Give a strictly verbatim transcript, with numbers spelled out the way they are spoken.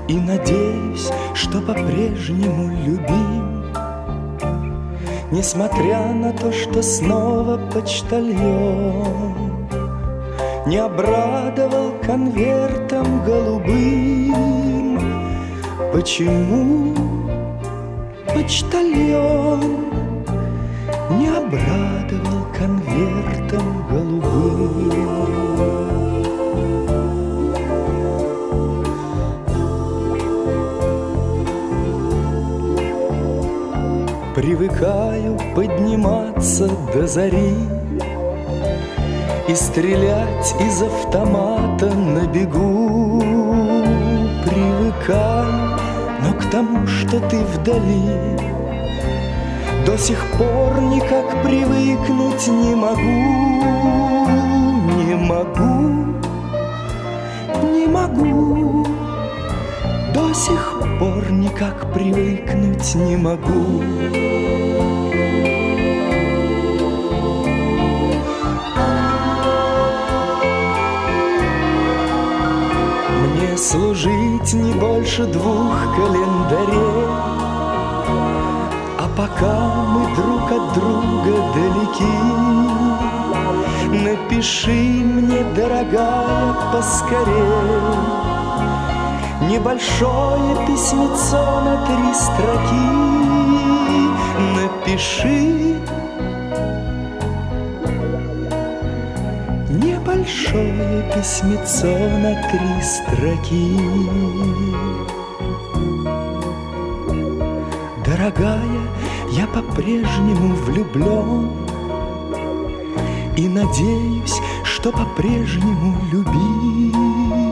И надеюсь, что по-прежнему любим, несмотря на то, что снова почтальон не обрадовал конвертом голубым. Почему почтальон не обрадовал конвертом голубым? Привыкаю подниматься до зари и стрелять из автомата на бегу. Привыкаю, но к тому, что ты вдали, до сих пор никак привыкнуть не могу. Не могу, не могу, до сих пор никак привыкнуть не могу. Мне служить не больше двух календарей, а пока мы друг от друга далеки, напиши мне, дорогая, поскорей небольшое письмецо на три строки. Напиши небольшое письмецо на три строки. Дорогая, я по-прежнему влюблен и надеюсь, что по-прежнему любим.